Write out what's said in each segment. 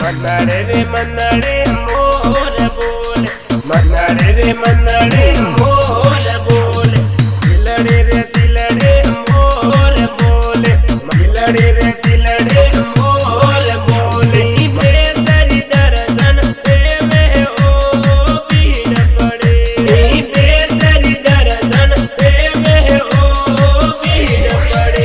मन्नाड़े रे मन्नाड़े मोर बोले, मन्नाड़े रे मन्नाड़े मोर बोले, दिलड़े रे दिलड़े मोर बोले, दिलड़े रे दिलड़े मोर बोले। बेदरी दर्दन पे में ओ पीड़ पड़े, बेदरी दर्दन पे में ओ पीड़ पड़े।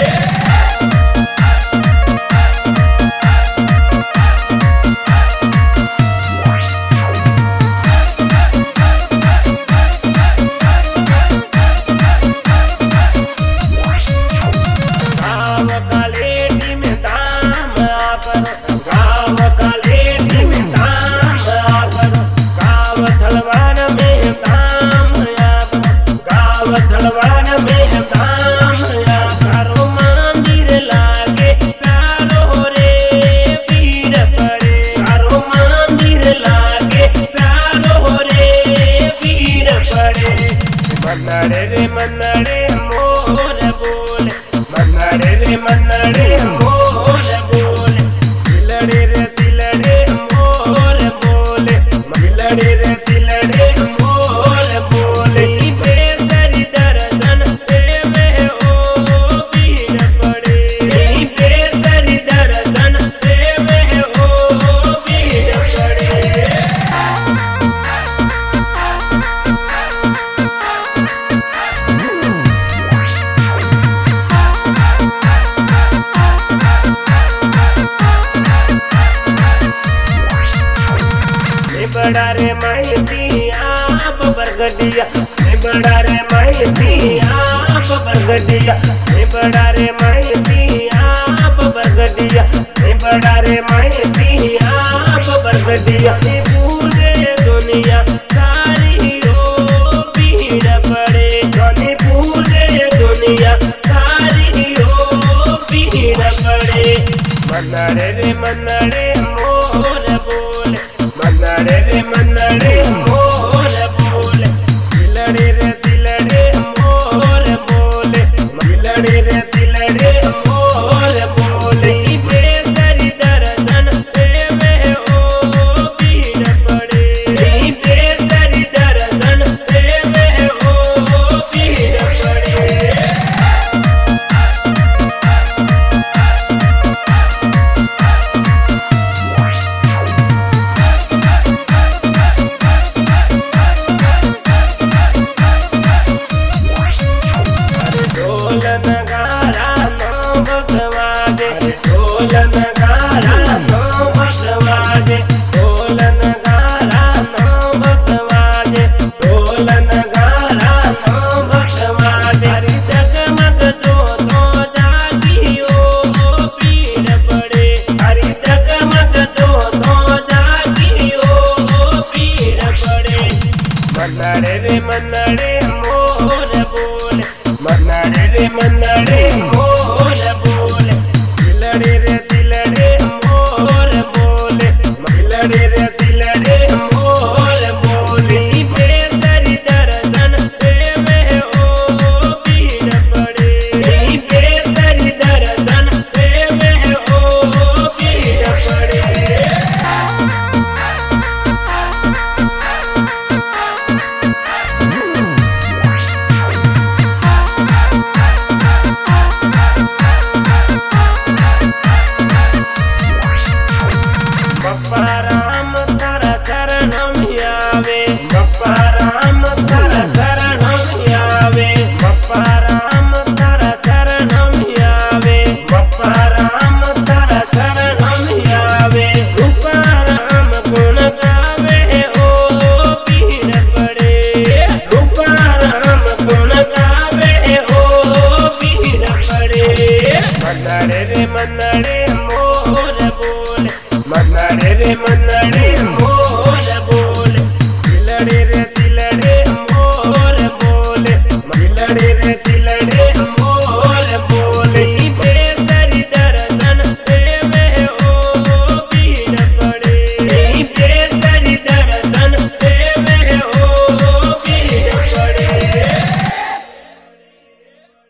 मन्नाड़े रे मन्नाड़े मोर बोले, मन्नाड़े रे मन्नाड़े मोर बोले, दिलड़े रे दिलड़े मोर बोले, दिलड़े रे दिलड़े मोर बोले। बेदरी दर्दन पे में ओ पीड़ पड़े, बेदरी दर्दन पे में ओ पीड़ पड़े। बड़ा रे महती आप बरगडिया, बड़ा रे महती आप बरगडिया, बड़ा रे महती आप बरगडिया, बड़ा रे महती आप बरगडिया। पूरे दुनिया सारी ओ पीड़ पड़े, पूरे दुनिया सारी ओ पीड़ पड़े। मन्नाड़े रे मन्नाड़े मोर बोले, मन्नाड़े रे मन्नाड़े